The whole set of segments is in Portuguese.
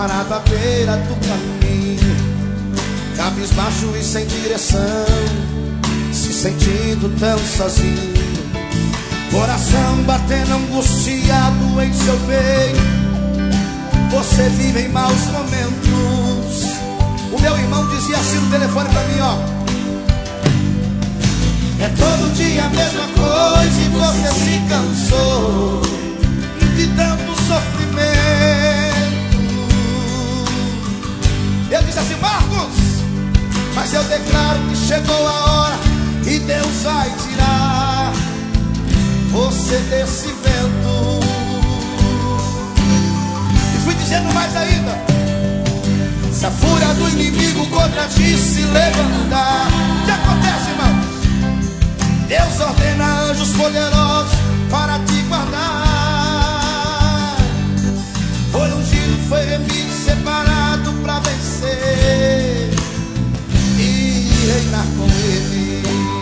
parado à beira do caminho, cabisbaixo e sem direção, se sentindo tão sozinho, coração batendo angustiado em seu peito. Você vive em maus momentos. O meu irmão dizia assim no telefone pra mim, ó: é todo dia a mesma coisa e você se cansou de tanto sofrimento. Eu disse assim: Marcos, mas eu declaro que chegou a hora e Deus vai tirar você desse vento. E fui dizendo mais ainda: se a fúria do inimigo contra ti se levantar, o que acontece, irmão? Deus ordena anjos poderosos para te guardar. Foi ungido, foi remido, separado para vencer e reinar com Ele.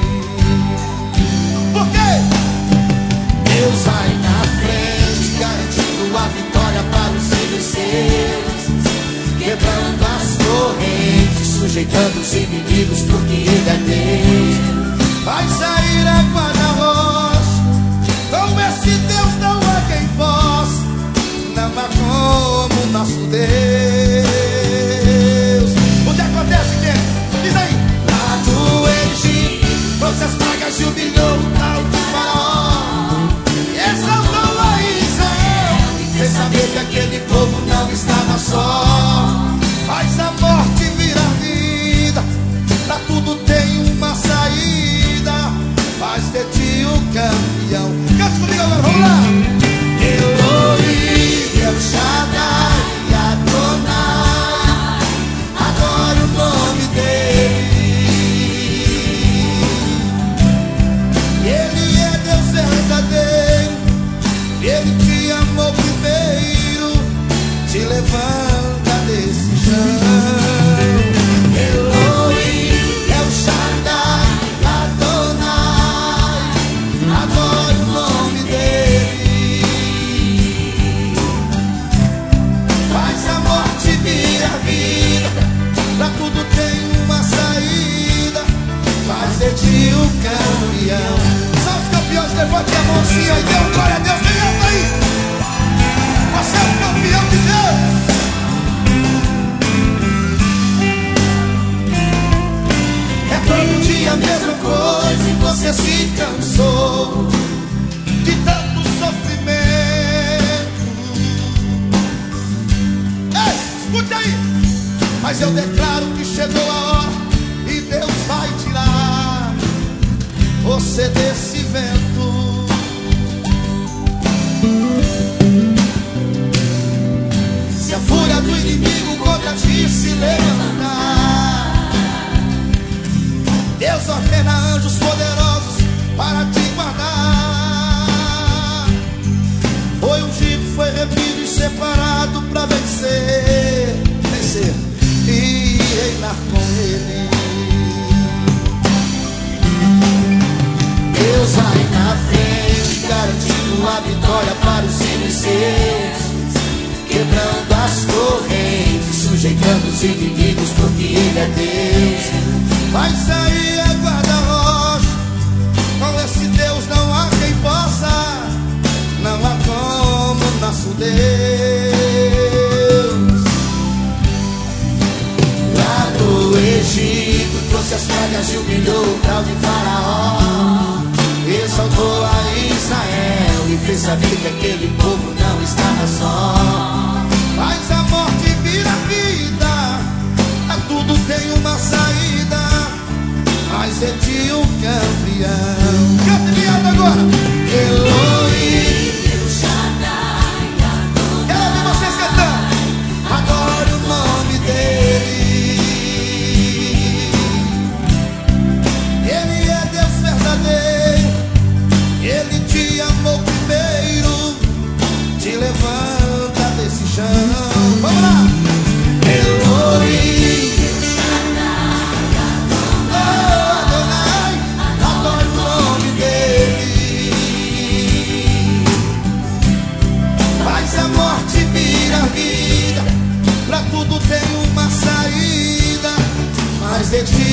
Por quê? Deus vai na frente, garantindo a vitória para os filhos seus, quebrando as correntes, sujeitando os inimigos, porque Ele é Deus. Vai sair água na rocha, com esse Deus não há quem possa, não há como nosso Deus. O que acontece, querido? Diz aí. Lá do Egito, trouxe as pragas e humilhou o tal de Faraó, e exaltou a Israel, fez saber que aquele povo não estava só. Faz a morte virar vida, pra tudo tem uma saída, faz de ti o campeão. Cante comigo agora, vamos lá. Elohim, El Shaddai, Adonai, adoro o nome dele. Ele é Deus verdadeiro, Ele te amou primeiro, te levanta desse chão. O campeão. São os campeões, levante a mãozinha e dê um glória a Deus. Vem alto aí. Você é o campeão de Deus. É todo dia a mesma coisa e você se cansou de tanto sofrimento. Ei, escute aí. Mas eu declaro que chegou a hora e Deus vai tirar você desse vento. Se a fúria do inimigo contra ti se levantar, Deus ordena anjos poderosos para te guardar. Foi ungido, foi remido e separado para vencer, vencer e reinar com Ele. Deus vai na frente, garantindo a vitória para os filhos seus, quebrando as correntes, sujeitando os inimigos, porque Ele é Deus. Vai sair a guarda-rocha, com esse Deus não há quem possa, não há como nosso Deus. Lá do Egito, trouxe as pragas e humilhou o tal de Faraó, exaltou a Israel e fez saber que aquele povo não estava só. Faz a morte virar vida, a tudo tem uma saída, faz de ti um campeão. Cante viado agora. Elohim, El Shaddai, Adonai. Quero ouvir vocês cantando. Adoro o nome dele. Ele é Deus verdadeiro, Ele te amou primeiro,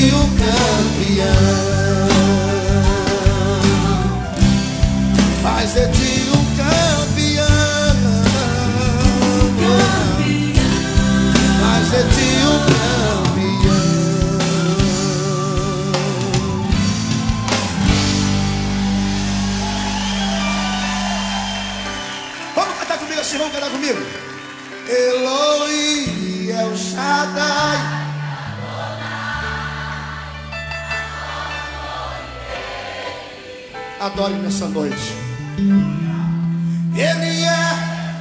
ti um campeão. Faz de ti um campeão. Faz de ti um campeão. Vamos cantar comigo assim, vamos cantar comigo. Eloi, El Shaddai. Adore nessa noite. Ele é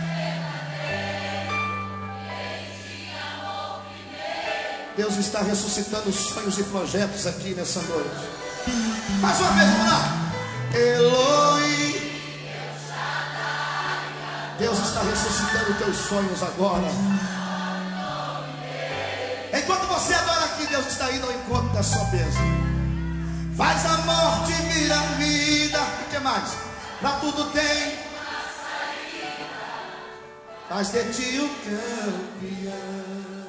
Deus está ressuscitando sonhos e projetos aqui nessa noite. Mais uma vez, vamos lá. Eloi, Deus está ressuscitando teus sonhos agora. Enquanto você adora aqui, Deus está indo ao encontro da sua bênção. Faz a morte virar vida. O que mais? Pra tudo tem uma saída. Faz de ti o campeão.